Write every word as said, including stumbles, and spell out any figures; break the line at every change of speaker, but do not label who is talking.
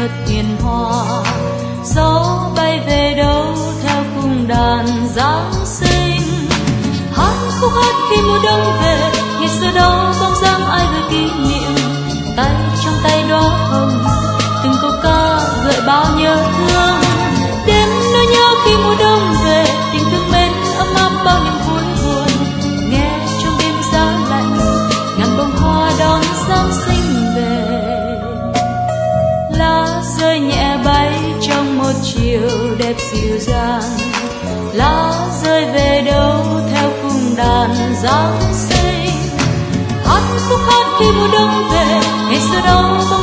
thật hiền hòa. Gió bay về đâu theo cung đàn Giáng sinh. Hát khúc hát khi mùa đông về, ngày xưa đó bóng dáng ai gửi kỷ niệm. Tay trong tay đóa hồng, từng câu ca gợi bao nhớ thương. Đêm nỗi nhớ khi mùa đông về, tình thương mến ấm áp bao niềm vui buồn. Nghe trong đêm giá lạnh, ngàn bông hoa đón Giáng sinh về. Lá rơi nhẹ bay trong một chiều đẹp dịu dàng. Lá rơi về đâu theo cung đàn Giáng sinh. Hát khúc hát khi mùa đông về, ngày xưa đó bóng